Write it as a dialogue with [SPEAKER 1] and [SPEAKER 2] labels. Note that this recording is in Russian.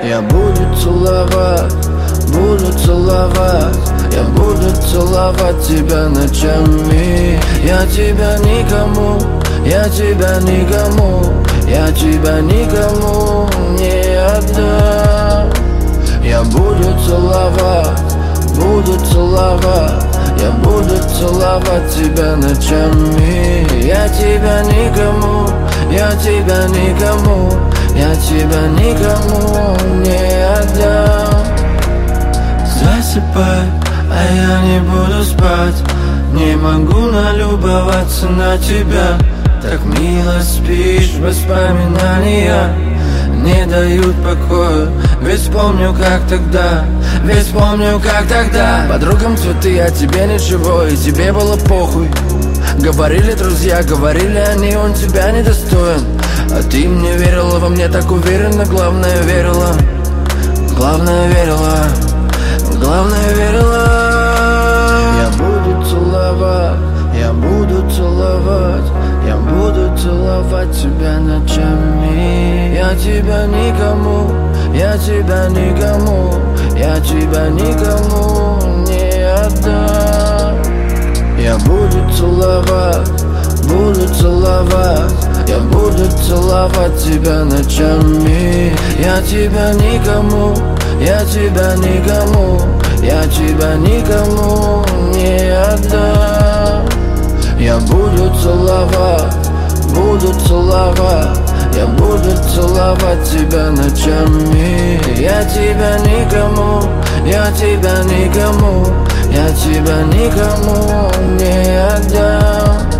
[SPEAKER 1] Я буду целовать, буду целовать. Я буду целовать тебя ночами. Я тебя никому, я тебя никому, я тебя никому не отдам. Я буду целовать, буду целовать. Я буду целовать тебя ночами. Я тебя никому, я тебя никому, я тебя никому не отдам. Засыпай, а я не буду спать. Не могу налюбоваться на тебя. Так мило спишь, воспоминания не дают покоя. Ведь помню, как тогда, ведь помню, как тогда. Подругам цветы, а тебе ничего, и тебе было похуй. Говорили друзья, говорили они, он тебя недостоин. А ты мне верила, во мне так уверенно. Главное верила, главное верила, главное верила. Я буду целовать, я буду целовать. Я буду целовать тебя ночами. Я тебя никому, я тебя никому, я тебя никому не отдам. Я буду целовать, буду целовать. Я буду целовать тебя ночами. Я тебя никому, я тебя никому, я тебя никому не отдам. Я буду целовать, буду целовать. Я буду целовать тебя ночами. Я тебя никому, я тебя никому, я тебя никому не отдам.